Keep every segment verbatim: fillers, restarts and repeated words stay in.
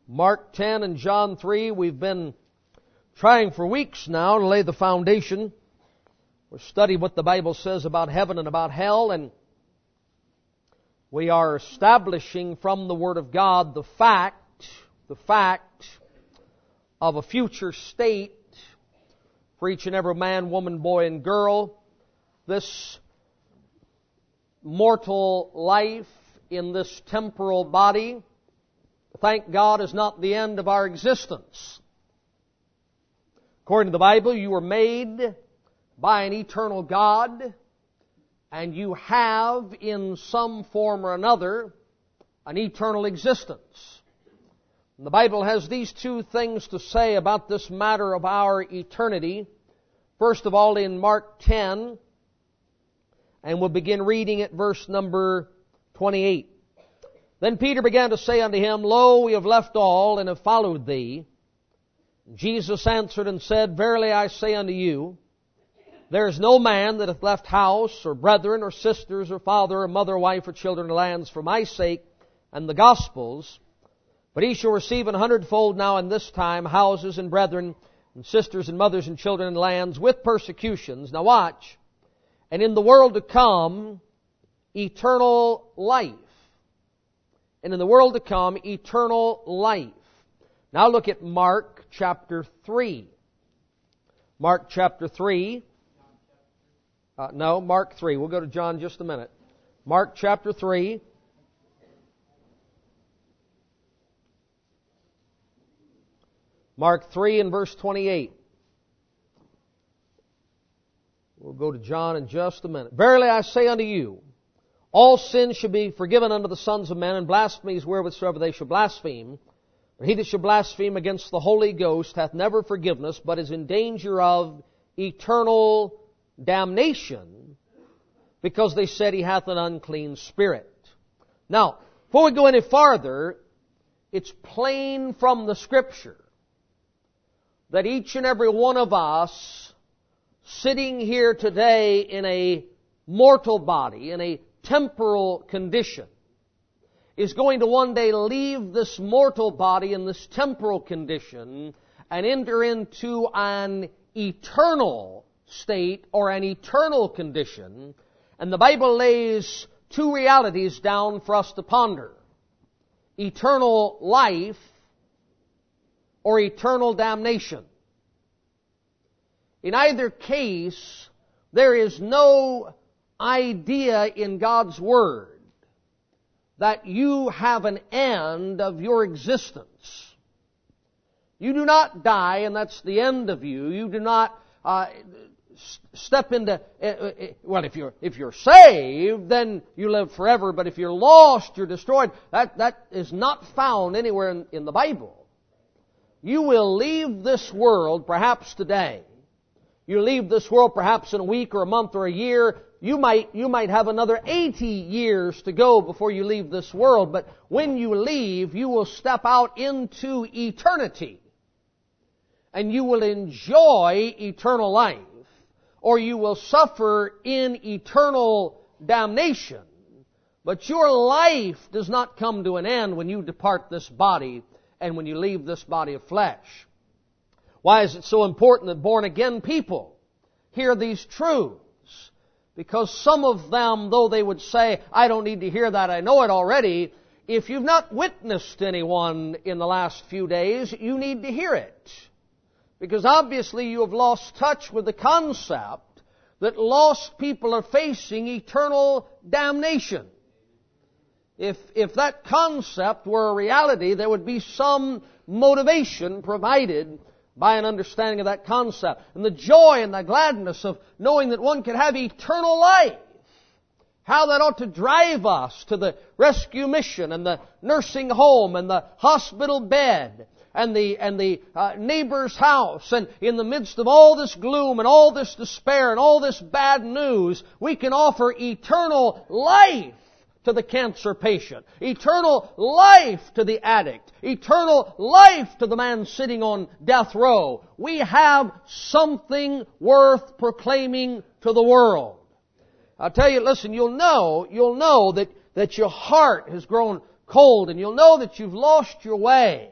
Mark ten and John three, we've been trying for weeks now to lay the foundation. We're studying what the Bible says about heaven and about hell, and we are establishing from the Word of God the fact, the fact of a future state for each and every man, woman, boy, and girl. This mortal life in this temporal body, thank God, is not the end of our existence. According to the Bible, you were made by an eternal God, and you have, in some form or another, an eternal existence. And the Bible has these two things to say about this matter of our eternity. First of all, in Mark ten, and we'll begin reading at verse number twenty-eight. Then Peter began to say unto him, Lo, we have left all, and have followed thee. Jesus answered and said, Verily I say unto you, there is no man that hath left house, or brethren, or sisters, or father, or mother, wife, or children, or lands, for my sake and the gospel's, but he shall receive an hundredfold now in this time houses and brethren, and sisters, and mothers, and children, and lands, with persecutions. Now watch. And in the world to come, eternal life. And in the world to come, eternal life. Now look at Mark chapter three. Mark chapter three. Uh, no, Mark three. We'll go to John in just a minute. Mark chapter three. Mark three and verse twenty-eight. We'll go to John in just a minute. Verily I say unto you, all sins shall be forgiven unto the sons of men, and blasphemies wherewithsoever they shall blaspheme. But he that shall blaspheme against the Holy Ghost hath never forgiveness, but is in danger of eternal damnation, because they said he hath an unclean spirit. Now, before we go any farther, it's plain from the Scripture that each and every one of us sitting here today in a mortal body, in a temporal condition, is going to one day leave this mortal body in this temporal condition and enter into an eternal state or an eternal condition. And the Bible lays two realities down for us to ponder: eternal life or eternal damnation. In either case, there is no idea in God's Word that you have an end of your existence. You do not die, and that's the end of you. You do not uh, step into... Uh, well, if you're if you're saved, then you live forever. But if you're lost, you're destroyed. That that is not found anywhere in, in the Bible. You will leave this world perhaps today. You leave this world perhaps in a week or a month or a year. You might, you might have another eighty years to go before you leave this world. But when you leave, you will step out into eternity. And you will enjoy eternal life. Or you will suffer in eternal damnation. But your life does not come to an end when you depart this body and when you leave this body of flesh. Why is it so important that born-again people hear these truths? Because some of them, though they would say, I don't need to hear that, I know it already, if you've not witnessed anyone in the last few days, you need to hear it. Because obviously you have lost touch with the concept that lost people are facing eternal damnation. If, if that concept were a reality, there would be some motivation provided by an understanding of that concept. And the joy and the gladness of knowing that one could have eternal life. How that ought to drive us to the rescue mission and the nursing home and the hospital bed and the, and the uh, neighbor's house. And in the midst of all this gloom and all this despair and all this bad news, we can offer eternal life to the cancer patient, eternal life to the addict, eternal life to the man sitting on death row. We have something worth proclaiming to the world. I'll tell you, listen, you'll know, you'll know that, that your heart has grown cold, and you'll know that you've lost your way.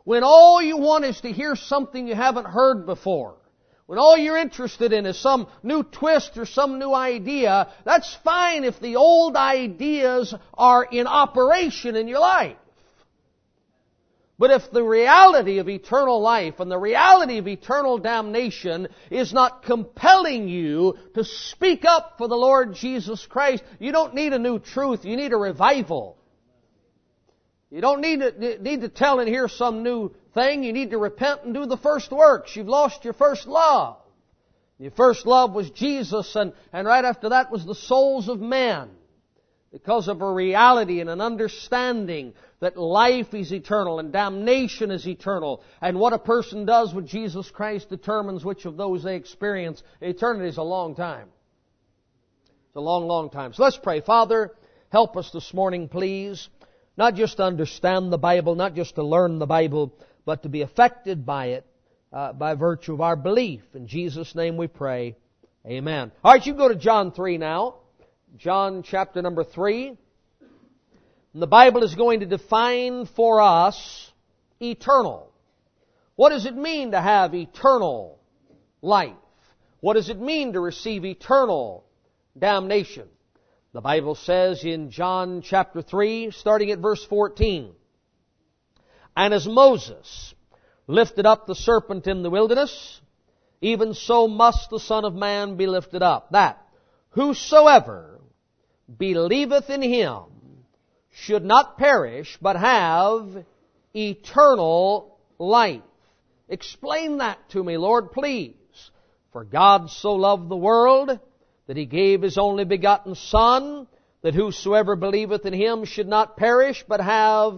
when all you want is to hear something you haven't heard before, when all you're interested in is some new twist or some new idea, that's fine if the old ideas are in operation in your life. But if the reality of eternal life and the reality of eternal damnation is not compelling you to speak up for the Lord Jesus Christ, you don't need a new truth, you need a revival. You don't need to, need to tell and hear some new thing. You need to repent and do the first works. You've lost your first love. Your first love was Jesus, and, and right after that was the souls of men. Because of a reality and an understanding that life is eternal and damnation is eternal. And what a person does with Jesus Christ determines which of those they experience. Eternity is a long time. It's a long, long time. So let's pray. Father, help us this morning, please. Not just to understand the Bible, not just to learn the Bible, but to be affected by it uh, by virtue of our belief. In Jesus' name we pray. Amen. All right, you go to John three now. John chapter number three. And the Bible is going to define for us eternal. What does it mean to have eternal life? What does it mean to receive eternal damnation? The Bible says in John chapter three, starting at verse fourteen, "And as Moses lifted up the serpent in the wilderness, even so must the Son of Man be lifted up, that whosoever believeth in Him should not perish, but have eternal life." Explain that to me, Lord, please. "For God so loved the world, that He gave His only begotten Son, that whosoever believeth in Him should not perish, but have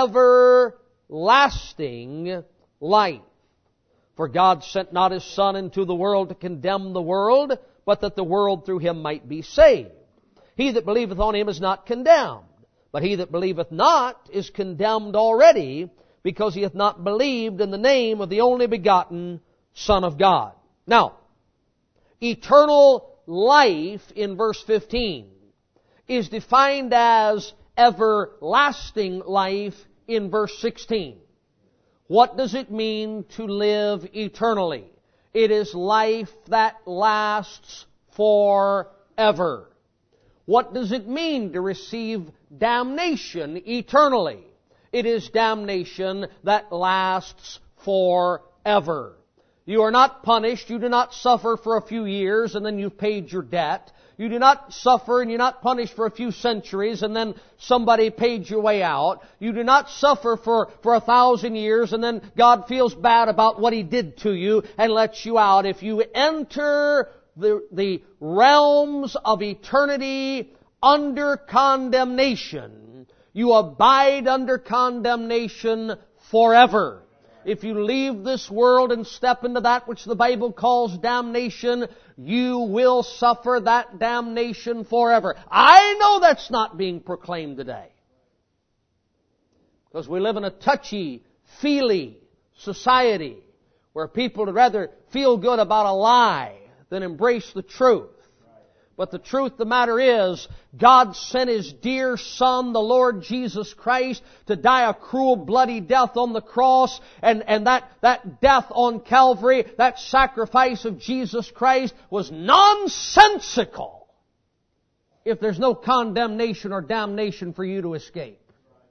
everlasting life. For God sent not His Son into the world to condemn the world, but that the world through Him might be saved. He that believeth on Him is not condemned, but he that believeth not is condemned already, because he hath not believed in the name of the only begotten Son of God." Now, eternal life in verse fifteen is defined as everlasting life in verse sixteen. What does it mean to live eternally? It is life that lasts forever. What does it mean to receive damnation eternally? It is damnation that lasts forever. You are not punished. You do not suffer for a few years and then you've paid your debt. You do not suffer and you're not punished for a few centuries and then somebody paid your way out. You do not suffer for, for a thousand years and then God feels bad about what He did to you and lets you out. If you enter the, the realms of eternity under condemnation, you abide under condemnation forever. If you leave this world and step into that which the Bible calls damnation, you will suffer that damnation forever. I know that's not being proclaimed today, because we live in a touchy-feely society where people would rather feel good about a lie than embrace the truth. But the truth of the matter is, God sent His dear Son, the Lord Jesus Christ, to die a cruel, bloody death on the cross. And, and that, that death on Calvary, that sacrifice of Jesus Christ, was nonsensical if there's no condemnation or damnation for you to escape.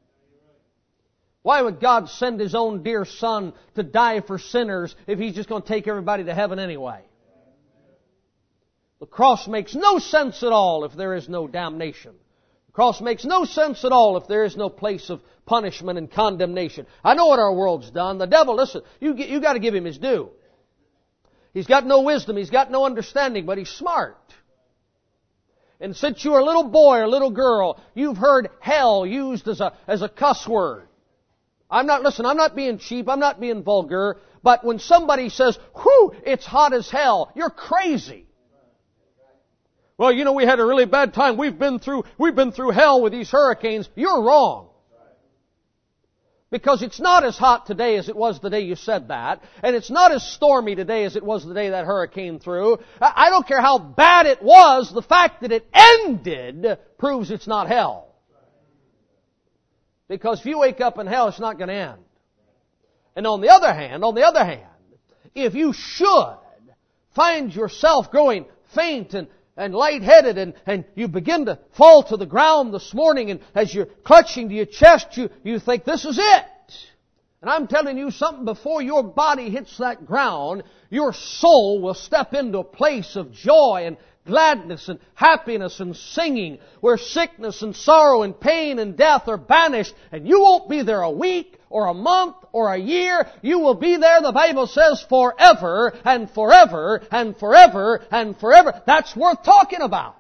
Why would God send His own dear Son to die for sinners if He's just going to take everybody to heaven anyway? The cross makes no sense at all if there is no damnation. The cross makes no sense at all if there is no place of punishment and condemnation. I know what our world's done. The devil, listen, you, you got to give him his due. He's got no wisdom. He's got no understanding, but he's smart. And since you're a little boy or a little girl, you've heard hell used as a, as a cuss word. I'm not, listen, I'm not being cheap. I'm not being vulgar. But when somebody says, whew, it's hot as hell, you're crazy. Well, you know, we had a really bad time. We've been through, we've been through hell with these hurricanes. You're wrong. Because it's not as hot today as it was the day you said that. And it's not as stormy today as it was the day that hurricane threw. I don't care how bad it was. The fact that it ended proves it's not hell. Because if you wake up in hell, it's not going to end. And on the other hand, on the other hand, if you should find yourself growing faint and, and lightheaded and, and you begin to fall to the ground this morning, and as you're clutching to your chest, you, you think, this is it. And I'm telling you something, before your body hits that ground, your soul will step into a place of joy and gladness and happiness and singing, where sickness and sorrow and pain and death are banished, and you won't be there a week or a month or a year. You will be there, the Bible says, forever and forever and forever and forever. That's worth talking about.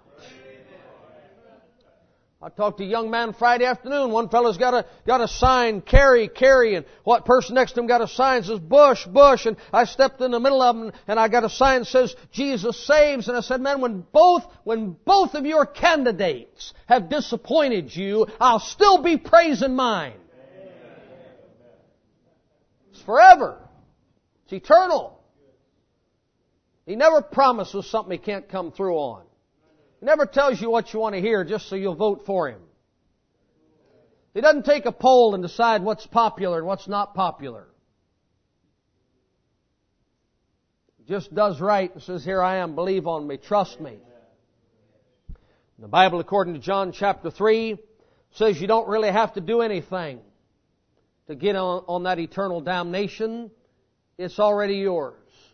I talked to a young man Friday afternoon. One fellow's got a, got a sign, carry, carry, and what person next to him got a sign that says Bush, Bush, and I stepped in the middle of them and I got a sign that says Jesus saves, and I said, man, when both, when both of your candidates have disappointed you, I'll still be praising mine. It's forever. It's eternal. He never promises something He can't come through on. He never tells you what you want to hear just so you'll vote for Him. He doesn't take a poll and decide what's popular and what's not popular. He just does right and says, here I am, believe on me, trust me. The Bible, according to John chapter three, says you don't really have to do anything to get on, on that eternal damnation. It's already yours.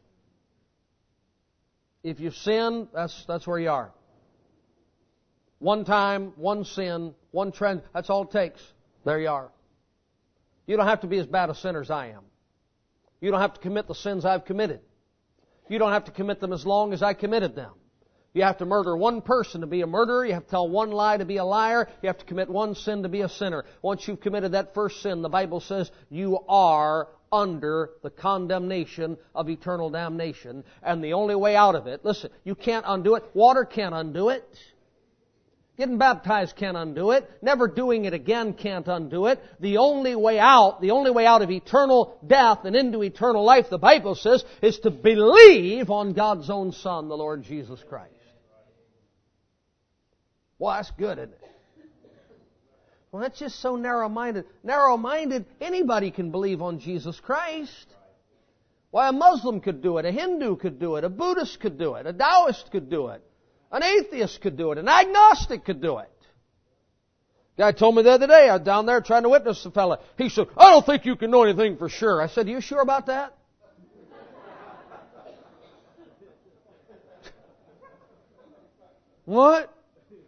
If you sin, that's, that's where you are. One time, one sin, one trend, that's all it takes. There you are. You don't have to be as bad a sinner as I am. You don't have to commit the sins I've committed. You don't have to commit them as long as I committed them. You have to murder one person to be a murderer. You have to tell one lie to be a liar. You have to commit one sin to be a sinner. Once you've committed that first sin, the Bible says you are under the condemnation of eternal damnation. And the only way out of it, listen, you can't undo it. Water can't undo it. Getting baptized can't undo it. Never doing it again can't undo it. The only way out, the only way out of eternal death and into eternal life, the Bible says, is to believe on God's own Son, the Lord Jesus Christ. Well, that's good, isn't it? Well, that's just so narrow-minded. Narrow-minded, anybody can believe on Jesus Christ. Why, a Muslim could do it, a Hindu could do it, a Buddhist could do it, a Taoist could do it. An atheist could do it. An agnostic could do it. Guy told me the other day, I was down there trying to witness the fella. He said, I don't think you can know anything for sure. I said, are you sure about that? What?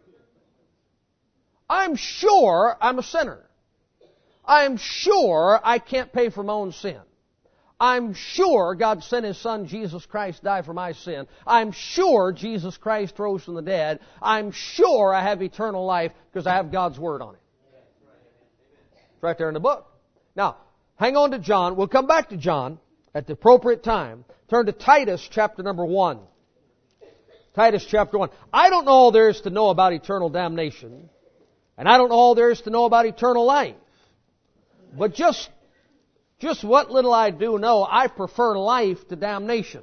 I'm sure I'm a sinner. I'm sure I can't pay for my own sin. I'm sure God sent His Son, Jesus Christ, die for my sin. I'm sure Jesus Christ rose from the dead. I'm sure I have eternal life because I have God's Word on it. It's right there in the book. Now, hang on to John. We'll come back to John at the appropriate time. Turn to Titus chapter number one. Titus chapter one. I don't know all there is to know about eternal damnation. And I don't know all there is to know about eternal life. But just Just what little I do know, I prefer life to damnation.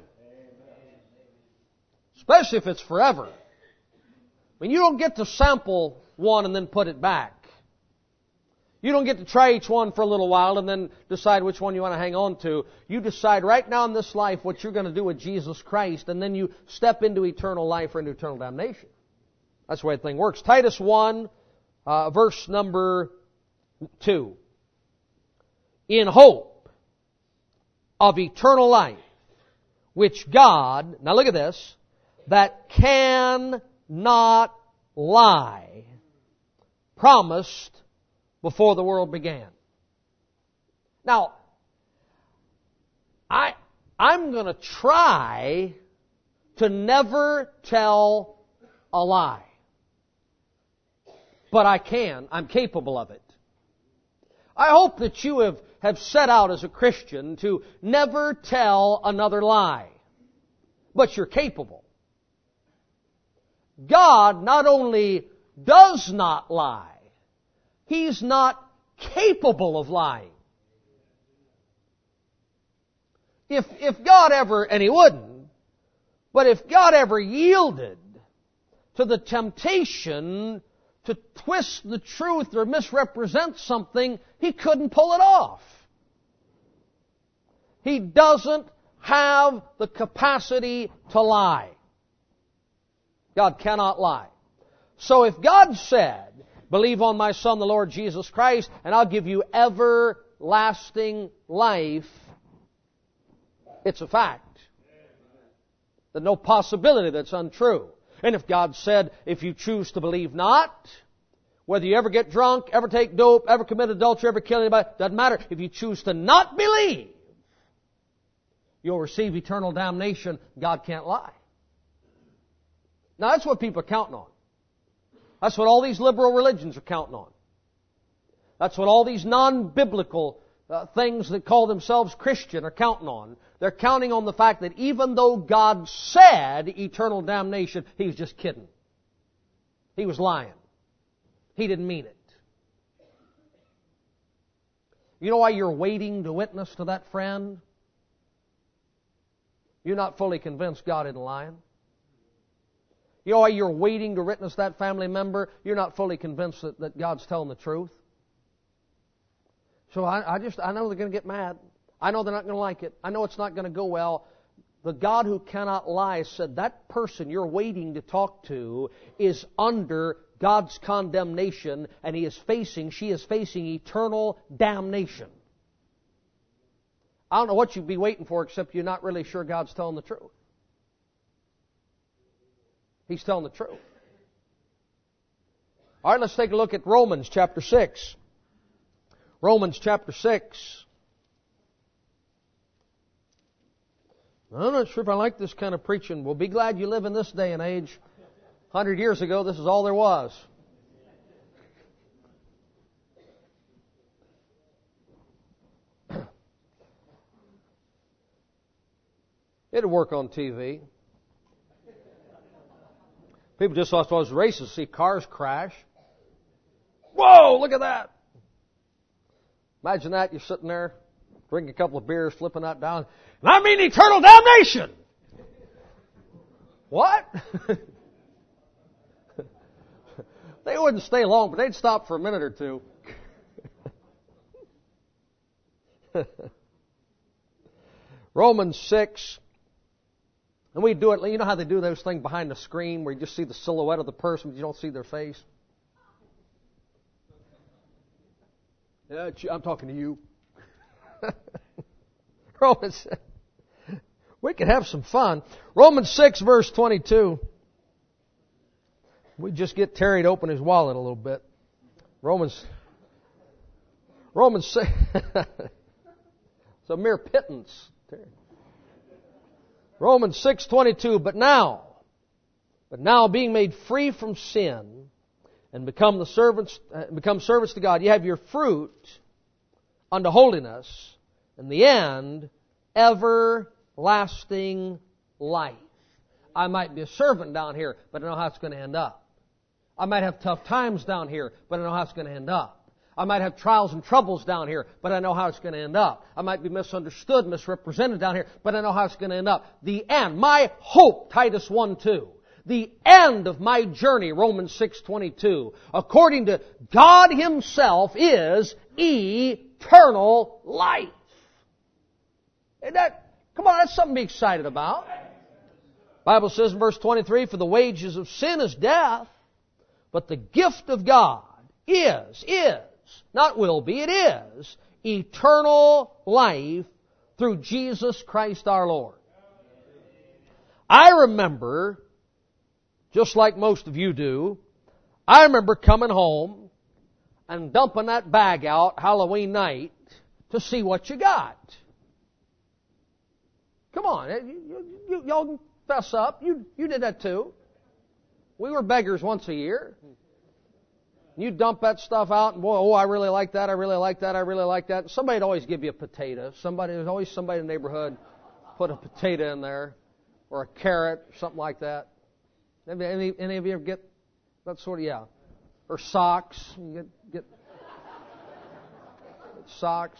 Especially if it's forever. I mean, you don't get to sample one and then put it back. You don't get to try each one for a little while and then decide which one you want to hang on to. You decide right now in this life what you're going to do with Jesus Christ, and then you step into eternal life or into eternal damnation. That's the way the thing works. Titus one, uh, verse number two. In hope of eternal life, which God, now look at this, that cannot lie, promised before the world began. Now, I, I'm going to try to never tell a lie. But I can. I'm capable of it. I hope that you have, have set out as a Christian to never tell another lie. But you're capable. God not only does not lie, He's not capable of lying. If, if God ever, and He wouldn't, but if God ever yielded to the temptation to twist the truth or misrepresent something, He couldn't pull it off. He doesn't have the capacity to lie. God cannot lie. So if God said, believe on my Son, the Lord Jesus Christ, and I'll give you everlasting life, it's a fact. There's no possibility that's untrue. And if God said, if you choose to believe not, whether you ever get drunk, ever take dope, ever commit adultery, ever kill anybody, doesn't matter. If you choose to not believe, you'll receive eternal damnation. God can't lie. Now that's what people are counting on. That's what all these liberal religions are counting on. That's what all these non-biblical uh, things that call themselves Christian are counting on. They're counting on the fact that even though God said eternal damnation, He was just kidding. He was lying. He didn't mean it. You know why you're waiting to witness to that friend? You're not fully convinced God isn't lying. You know why you're waiting to witness that family member? You're not fully convinced that, that God's telling the truth. So I, I just, I know they're going to get mad. I know they're not going to like it. I know it's not going to go well. The God who cannot lie said that person you're waiting to talk to is under God's condemnation, and he is facing, she is facing eternal damnation. I don't know what you'd be waiting for except you're not really sure God's telling the truth. He's telling the truth. All right, let's take a look at Romans chapter six. Romans chapter six. I'm not sure if I like this kind of preaching. Well, be glad you live in this day and age. A hundred years ago, this is all there was. It'd work on T V. People just thought it was races, see cars crash. Whoa, look at that. Imagine that, you're sitting there, drinking a couple of beers, flipping that down. And I mean eternal damnation! What? They wouldn't stay long, but they'd stop for a minute or two. Romans six. And we do it, you know how they do those things behind the screen where you just see the silhouette of the person but you don't see their face? Yeah, I'm talking to you. Romans, we could have some fun. Romans six verse twenty-two. We just get Terry to open his wallet a little bit. Romans, Romans six. It's a mere pittance, Terry. Romans six twenty-two. But now, but now being made free from sin and become the servants, uh, become servants to God, you have your fruit unto holiness, and the end, everlasting life. I might be a servant down here, but I know how it's going to end up. I might have tough times down here, but I know how it's going to end up. I might have trials and troubles down here, but I know how it's going to end up. I might be misunderstood, misrepresented down here, but I know how it's going to end up. The end, my hope, Titus one two. The end of my journey, Romans six twenty-two, according to God Himself, is eternal life. Isn't that, come on, that's something to be excited about. The Bible says in verse twenty-three, for the wages of sin is death, but the gift of God is, is, not will be, it is, eternal life through Jesus Christ our Lord. I remember, just like most of you do, I remember coming home and dumping that bag out Halloween night to see what you got. Come on, you, you, y'all can fess up. You, you did that too. We were beggars once a year. You dump that stuff out, and boy, oh, I really like that, I really like that, I really like that. Somebody'd always give you a potato. Somebody, there's always somebody in the neighborhood put a potato in there, or a carrot, or something like that. Any, any of you ever get that sort of, yeah. Or socks. You get, get socks.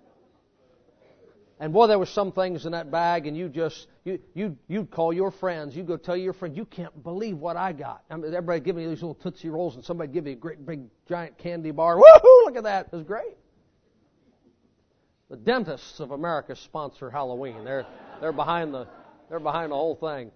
And boy, there were some things in that bag, and you just, you, you, you'd call your friends, you'd go tell your friend, you can't believe what I got. I mean, everybody give me these little Tootsie Rolls, and somebody give me a great big giant candy bar. Woohoo, look at that. It was great. The dentists of America sponsor Halloween. They're they're behind the they're behind the whole thing.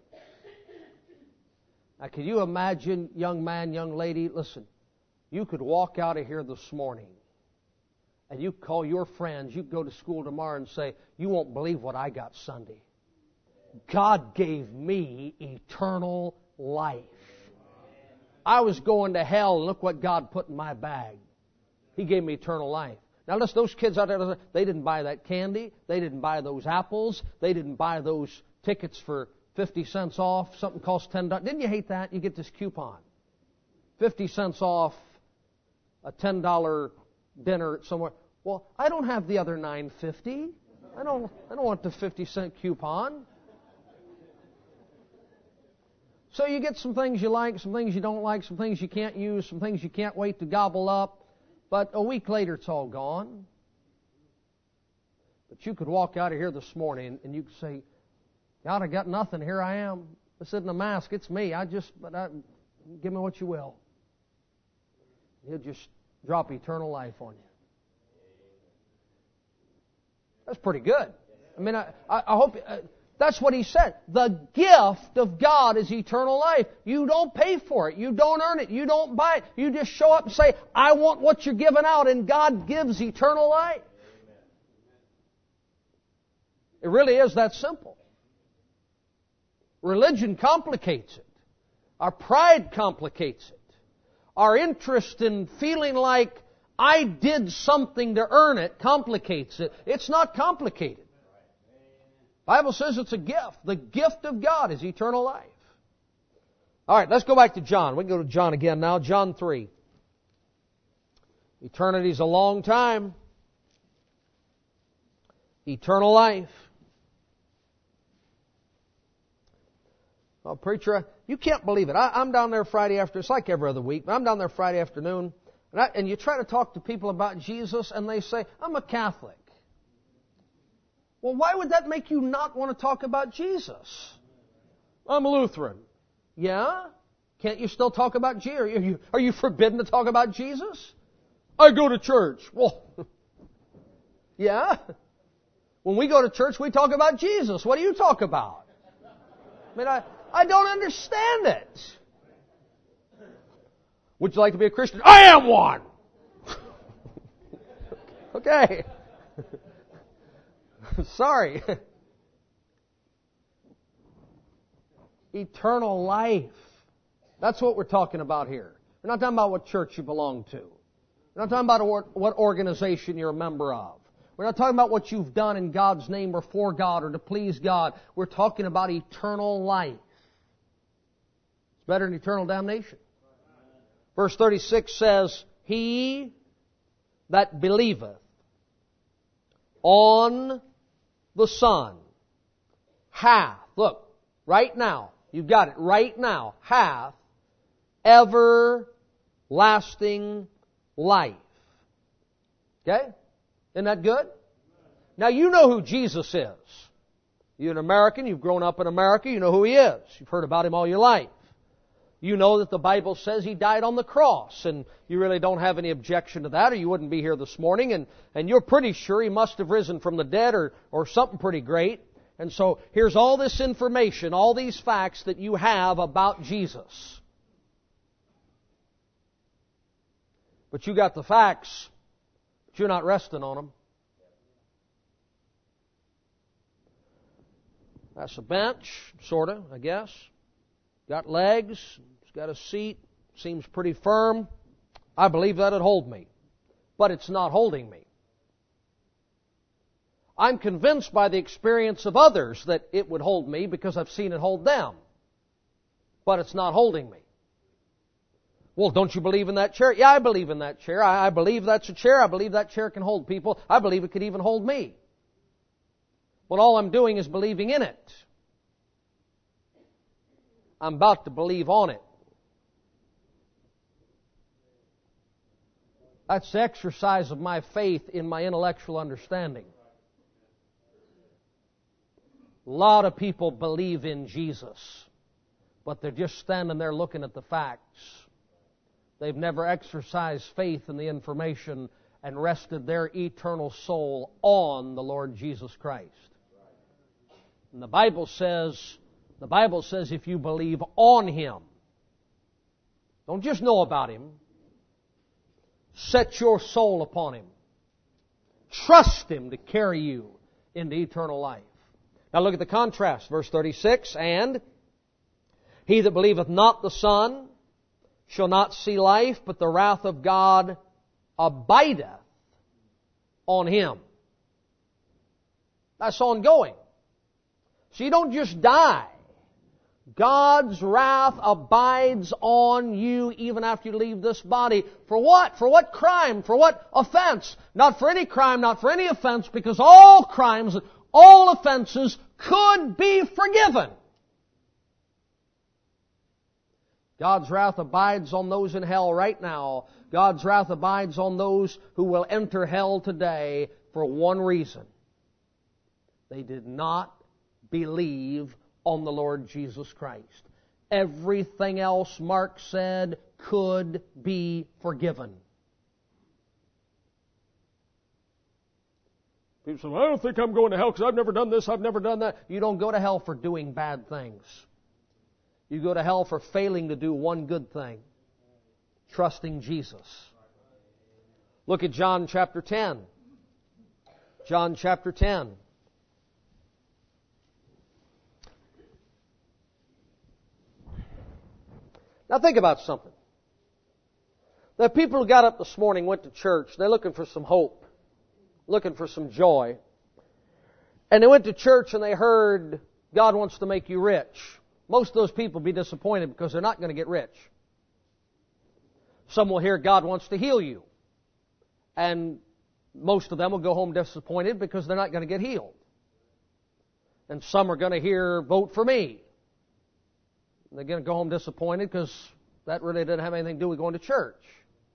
Now, can you imagine, young man, young lady, listen, you could walk out of here this morning and you call your friends, you go to school tomorrow and say, you won't believe what I got Sunday. God gave me eternal life. I was going to hell, and look what God put in my bag. He gave me eternal life. Now listen, those kids out there, they didn't buy that candy. They didn't buy those apples. They didn't buy those tickets for fifty cents off. Something cost ten dollars. Didn't you hate that? You get this coupon. fifty cents off a ten dollar dinner somewhere. Well, I don't have the other nine fifty. I don't, I don't want the fifty cent coupon. So you get some things you like, some things you don't like, some things you can't use, some things you can't wait to gobble up. But a week later, it's all gone. But you could walk out of here this morning and you could say, God, I got nothing. Here I am. This isn't a mask. It's me. I just, but I, give me what you will. He'll just drop eternal life on you. That's pretty good. I mean, I, I, I hope... Uh, That's what he said. The gift of God is eternal life. You don't pay for it. You don't earn it. You don't buy it. You just show up and say, I want what you're giving out, and God gives eternal life. It really is that simple. Religion complicates it. Our pride complicates it. Our interest in feeling like I did something to earn it complicates it. It's not complicated. The Bible says it's a gift. The gift of God is eternal life. All right, let's go back to John. We can go to John again now. John three. Eternity's a long time. Eternal life. Well, preacher, you can't believe it. I, I'm down there Friday after. It's like every other week. But I'm down there Friday afternoon. And, I, and you try to talk to people about Jesus, and they say, I'm a Catholic. Well, why would that make you not want to talk about Jesus? I'm a Lutheran. Yeah? Can't you still talk about Jesus? Are you, are you forbidden to talk about Jesus? I go to church. Well, yeah? When we go to church, we talk about Jesus. What do you talk about? I mean, I, I don't understand it. Would you like to be a Christian? I am one! Okay. Sorry. Eternal life. That's what we're talking about here. We're not talking about what church you belong to. We're not talking about what organization you're a member of. We're not talking about what you've done in God's name or for God or to please God. We're talking about eternal life. It's better than eternal damnation. Verse thirty-six says, He that believeth on the Son hath, look, right now, you've got it, right now, hath everlasting life. Okay? Isn't that good? Now you know who Jesus is. You're an American, you've grown up in America, you know who He is. You've heard about Him all your life. You know that the Bible says He died on the cross, and you really don't have any objection to that, or you wouldn't be here this morning, and, and you're pretty sure He must have risen from the dead or, or something pretty great. And so here's all this information, all these facts that you have about Jesus. But you got the facts, but you're not resting on them. That's a bench, sort of, I guess. Got legs. It's got a seat. Seems pretty firm. I believe that'd hold me. But it's not holding me. I'm convinced by the experience of others that it would hold me because I've seen it hold them. But it's not holding me. Well, don't you believe in that chair? Yeah, I believe in that chair. I, I believe that's a chair. I believe that chair can hold people. I believe it could even hold me. Well, all I'm doing is believing in it. I'm about to believe on it. That's the exercise of my faith in my intellectual understanding. A lot of people believe in Jesus, but they're just standing there looking at the facts. They've never exercised faith in the information and rested their eternal soul on the Lord Jesus Christ. And the Bible says, the Bible says if you believe on Him, don't just know about Him, set your soul upon Him. Trust Him to carry you into eternal life. Now look at the contrast, verse thirty-six, and he that believeth not the Son shall not see life, but the wrath of God abideth on him. That's ongoing. So you don't just die. God's wrath abides on you even after you leave this body. For what? For what crime? For what offense? Not for any crime, not for any offense, because all crimes, all offenses could be forgiven. God's wrath abides on those in hell right now. God's wrath abides on those who will enter hell today for one reason. They did not believe on the Lord Jesus Christ. Everything else, Mark said, could be forgiven. People say, well, I don't think I'm going to hell because I've never done this, I've never done that. You don't go to hell for doing bad things. You go to hell for failing to do one good thing. Trusting Jesus. Look at John chapter ten. John chapter ten. Now think about something. The people who got up this morning, went to church, they're looking for some hope, looking for some joy. And they went to church and they heard, God wants to make you rich. Most of those people will be disappointed because they're not going to get rich. Some will hear God wants to heal you. And most of them will go home disappointed because they're not going to get healed. And some are going to hear vote for me. They're going to go home disappointed because that really didn't have anything to do with going to church.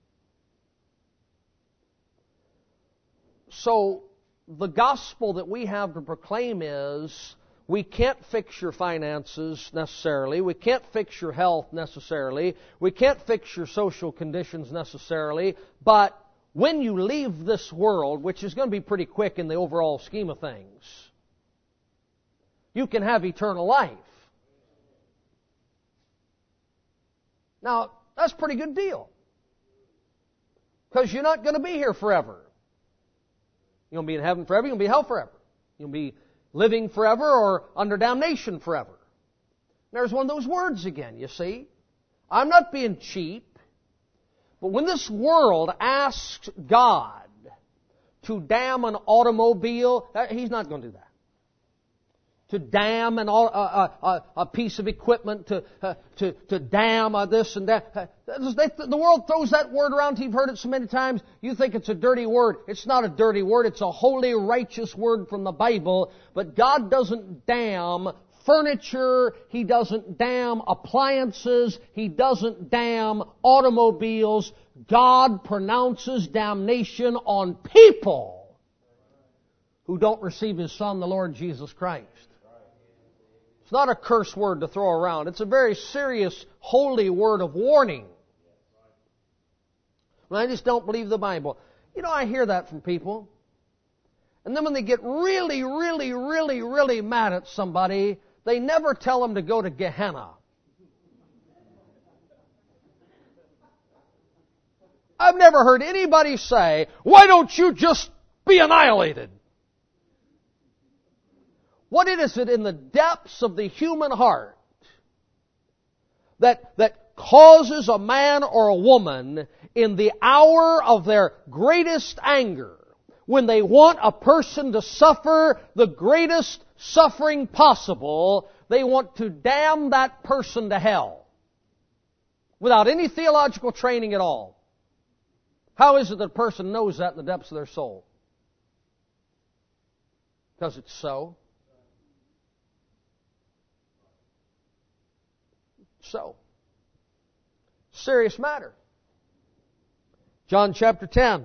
So the gospel that we have to proclaim is, we can't fix your finances necessarily. We can't fix your health necessarily. We can't fix your social conditions necessarily. But when you leave this world, which is going to be pretty quick in the overall scheme of things, you can have eternal life. Now, that's a pretty good deal. Because you're not going to be here forever. You're going to be in heaven forever. You're going to be in hell forever. You'll be living forever or under damnation forever. There's one of those words again, you see. I'm not being cheap, but when this world asks God to damn an automobile, He's not going to do that. To damn an, a, a, a piece of equipment, to uh, to, to damn uh, this and that. Uh, they, the world throws that word around. You've heard it so many times. You think it's a dirty word. It's not a dirty word. It's a holy, righteous word from the Bible. But God doesn't damn furniture. He doesn't damn appliances. He doesn't damn automobiles. God pronounces damnation on people who don't receive His Son, the Lord Jesus Christ. It's not a curse word to throw around. It's a very serious, holy word of warning. Well, I just don't believe the Bible. You know, I hear that from people. And then when they get really, really, really, really mad at somebody, they never tell them to go to Gehenna. I've never heard anybody say, why don't you just be annihilated? What is it in the depths of the human heart that, that causes a man or a woman in the hour of their greatest anger, when they want a person to suffer the greatest suffering possible, they want to damn that person to hell without any theological training at all? How is it that a person knows that in the depths of their soul? Because it's so. So, serious matter. John chapter ten,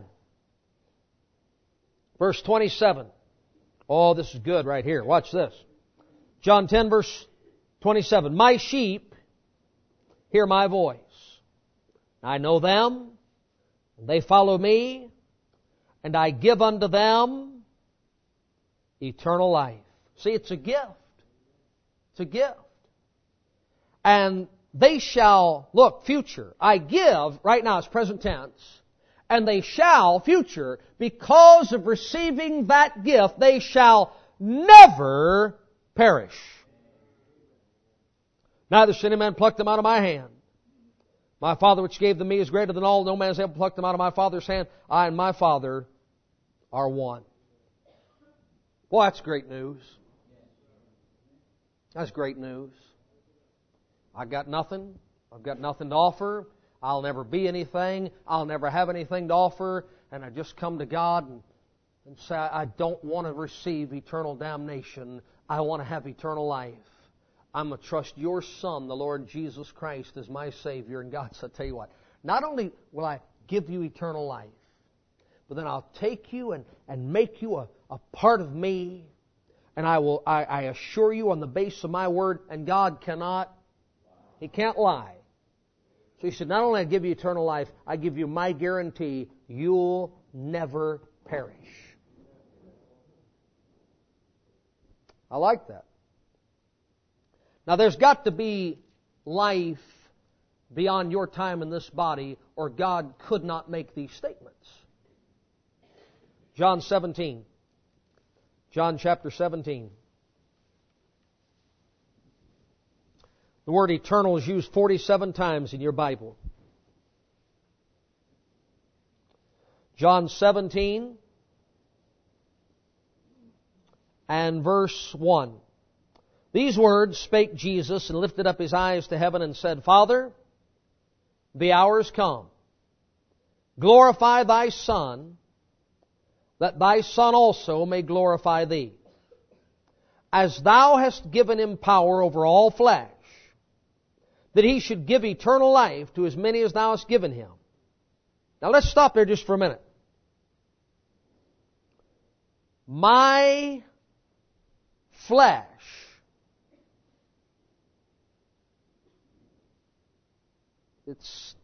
verse twenty-seven. Oh, this is good right here. Watch this. John ten, verse twenty-seven. My sheep hear my voice. I know them, and they follow me, and I give unto them eternal life. See, it's a gift. It's a gift. And they shall, look, future. I give, right now it's present tense, and they shall, future, because of receiving that gift, they shall never perish. Neither shall any man pluck them out of my hand. My Father which gave them me is greater than all. No man has ever plucked them out of my Father's hand. I and my Father are one. Well, that's great news. That's great news. I've got nothing. I've got nothing to offer. I'll never be anything. I'll never have anything to offer. And I just come to God and, and say, I don't want to receive eternal damnation. I want to have eternal life. I'm going to trust your Son, the Lord Jesus Christ, as my Savior. And God said, I tell you what, not only will I give you eternal life, but then I'll take you and, and make you a, a part of me. And I will, I, I assure you on the basis of my word, and God cannot, He can't lie. So He said, not only I give you eternal life, I give you my guarantee, you'll never perish. I like that. Now there's got to be life beyond your time in this body, or God could not make these statements. John seventeen. John chapter seventeen. The word eternal is used forty-seven times in your Bible. John seventeen and verse one. These words spake Jesus, and lifted up His eyes to heaven, and said, Father, the hour is come. Glorify Thy Son, that Thy Son also may glorify Thee. As Thou hast given Him power over all flesh, that He should give eternal life to as many as Thou hast given Him. Now let's stop there just for a minute. My flesh It's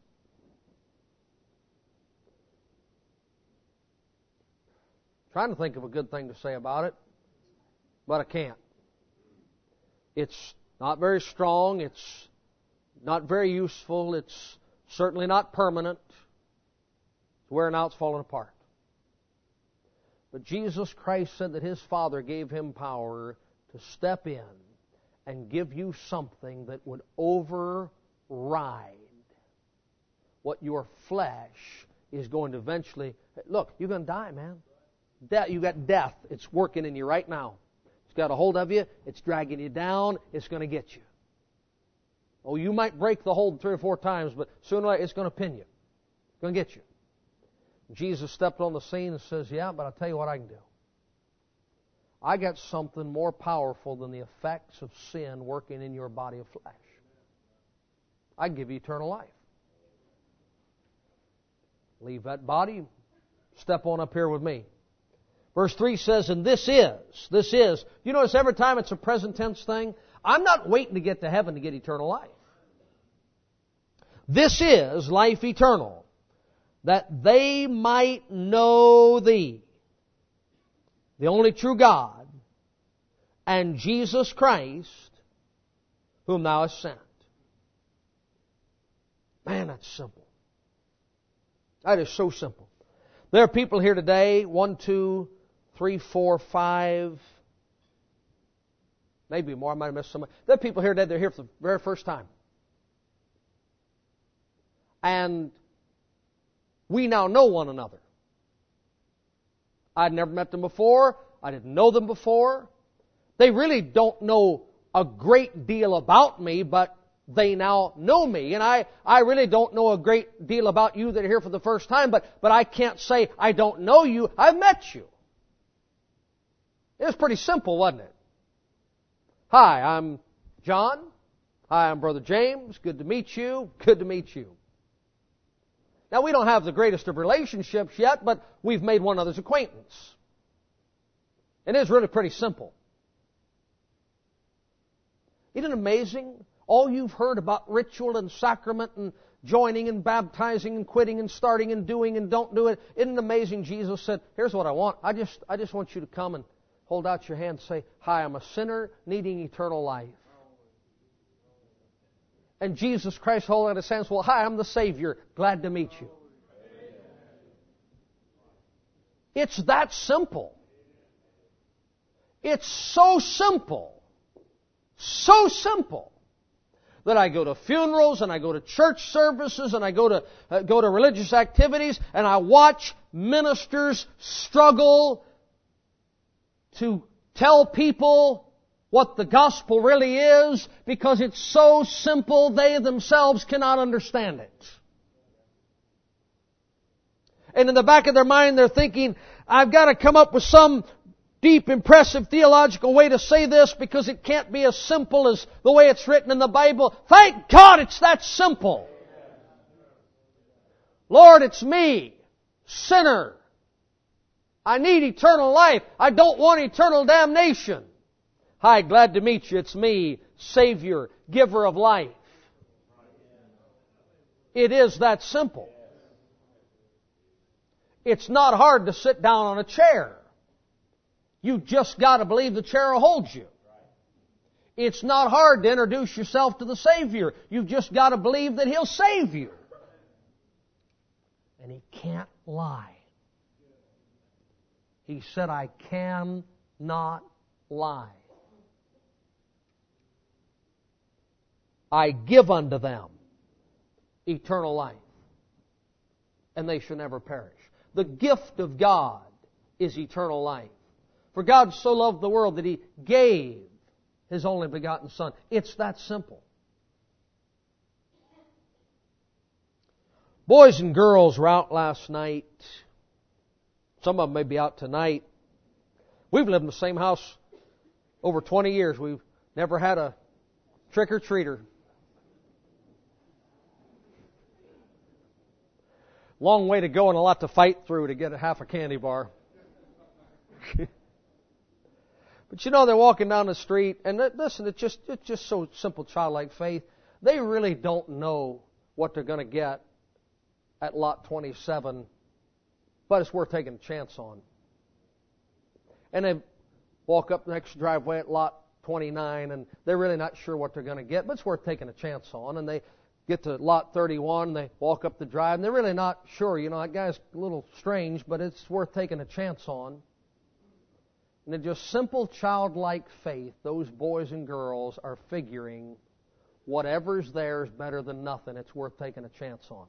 trying to think of a good thing to say about it, but I can't. It's not very strong. It's not very useful. It's certainly not permanent. It's wearing out. It's falling apart. But Jesus Christ said that His Father gave Him power to step in and give you something that would override what your flesh is going to eventually... Look, you're going to die, man. Death, you got death. It's working in you right now. It's got a hold of you. It's dragging you down. It's going to get you. Oh, you might break the hold three or four times, but sooner or later it's going to pin you. It's going to get you. Jesus stepped on the scene and says, yeah, but I'll tell you what I can do. I got something more powerful than the effects of sin working in your body of flesh. I can give you eternal life. Leave that body, step on up here with me. Verse three says, and this is, this is, you notice every time it's a present tense thing, I'm not waiting to get to heaven to get eternal life. This is life eternal, that they might know Thee, the only true God, and Jesus Christ, whom Thou hast sent. Man, that's simple. That is so simple. There are people here today, one, two, three, four, five, maybe more, I might have missed somebody. There are people here today, they're here for the very first time. And we now know one another. I'd never met them before. I didn't know them before. They really don't know a great deal about me, but they now know me. And I, I really don't know a great deal about you that are here for the first time, but, but I can't say I don't know you. I've met you. It was pretty simple, wasn't it? Hi, I'm John. Hi, I'm Brother James. Good to meet you. Good to meet you. Now, we don't have the greatest of relationships yet, but we've made one another's acquaintance. It is really pretty simple. Isn't it amazing? All you've heard about ritual and sacrament and, joining and baptizing and quitting and starting and doing and don't do it. Isn't it amazing? Jesus said, here's what I want. I just, I just want you to come and hold out your hand and say, hi, I'm a sinner needing eternal life. And Jesus Christ holding out His hands, well, hi, I'm the Savior. Glad to meet you. It's that simple. It's so simple. So simple. That I go to funerals and I go to church services and I go to uh, go to religious activities and I watch ministers struggle to tell people what the gospel really is because it's so simple they themselves cannot understand it. And in the back of their mind they're thinking, I've got to come up with some deep, impressive theological way to say this because it can't be as simple as the way it's written in the Bible. Thank God it's that simple. Lord, it's me, sinner. I need eternal life. I don't want eternal damnation. Hi, glad to meet you. It's me, Savior, giver of life. It is that simple. It's not hard to sit down on a chair. You've just got to believe the chair will hold you. It's not hard to introduce yourself to the Savior. You've just got to believe that He'll save you. And He can't lie. He said, I cannot lie. I give unto them eternal life, and they shall never perish. The gift of God is eternal life. For God so loved the world that He gave His only begotten Son. It's that simple. Boys and girls were out last night. Some of them may be out tonight. We've lived in the same house over twenty years. We've never had a trick-or-treater. Long way to go and a lot to fight through to get a half a candy bar. But you know, they're walking down the street, and listen, it's just, it's just so simple, childlike faith. They really don't know what they're going to get at lot twenty-seven, but it's worth taking a chance on. And they walk up the next driveway at lot twenty-nine, and they're really not sure what they're going to get, but it's worth taking a chance on. And they get to lot thirty-one, they walk up the drive, and they're really not sure. You know, that guy's a little strange, but it's worth taking a chance on. And in just simple childlike faith, those boys and girls are figuring whatever's there is better than nothing. It's worth taking a chance on.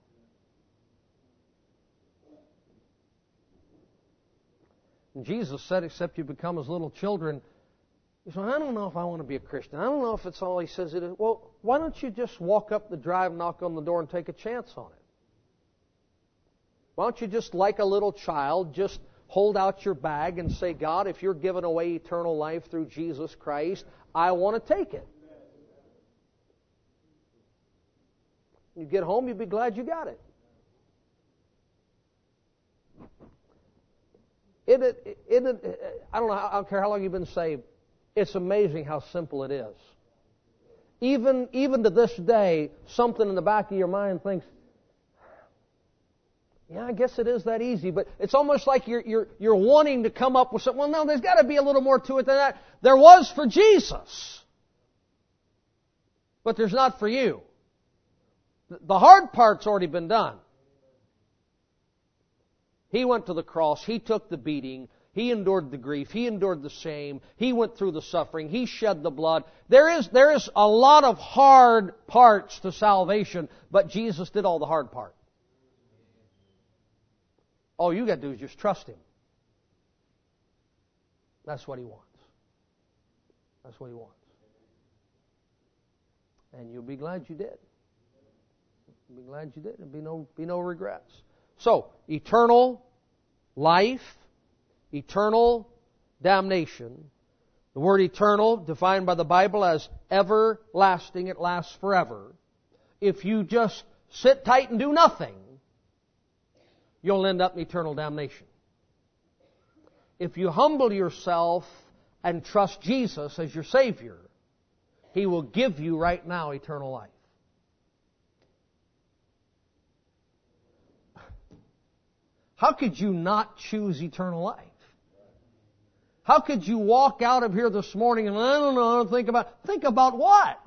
And Jesus said, except you become as little children, He said, I don't know if I want to be a Christian. I don't know if it's all He says it is. Well, why don't you just walk up the drive, knock on the door, and take a chance on it? Why don't you just, like a little child, just hold out your bag and say, God, if you're giving away eternal life through Jesus Christ, I want to take it. You get home, you'll be glad you got it. It, it, it, it, I don't know, I don't care how long you've been saved. It's amazing how simple it is. Even, even to this day, something in the back of your mind thinks, yeah, I guess it is that easy, but it's almost like you're, you're, you're wanting to come up with something. Well, no, there's got to be a little more to it than that. There was for Jesus, but there's not for you. The hard part's already been done. He went to the cross. He took the beating. He endured the grief. He endured the shame. He went through the suffering. He shed the blood. There is, there is a lot of hard parts to salvation, but Jesus did all the hard part. All you got to do is just trust Him. That's what He wants. That's what He wants. And you'll be glad you did. You'll be glad you did. There'll be no, be no regrets. So, eternal life, eternal damnation. The word eternal, defined by the Bible as everlasting, it lasts forever. If you just sit tight and do nothing, you'll end up in eternal damnation. If you humble yourself and trust Jesus as your Savior, He will give you right now eternal life. how could you not choose eternal life? How could you walk out of here this morning and, I don't know, think about, think about what?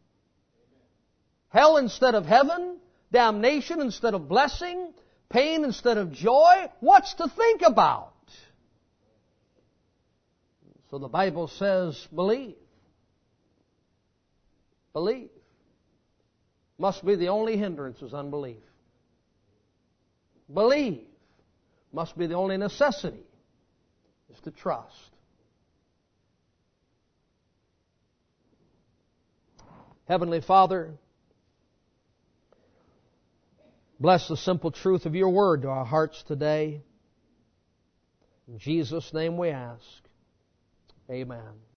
Hell instead of heaven? Damnation instead of blessing? Pain instead of joy? What's to think about? So the Bible says, believe. Believe. Must be the only hindrance is unbelief. Believe. Must be the only necessity is to trust. Heavenly Father, bless the simple truth of your word to our hearts today. In Jesus' name we ask. Amen.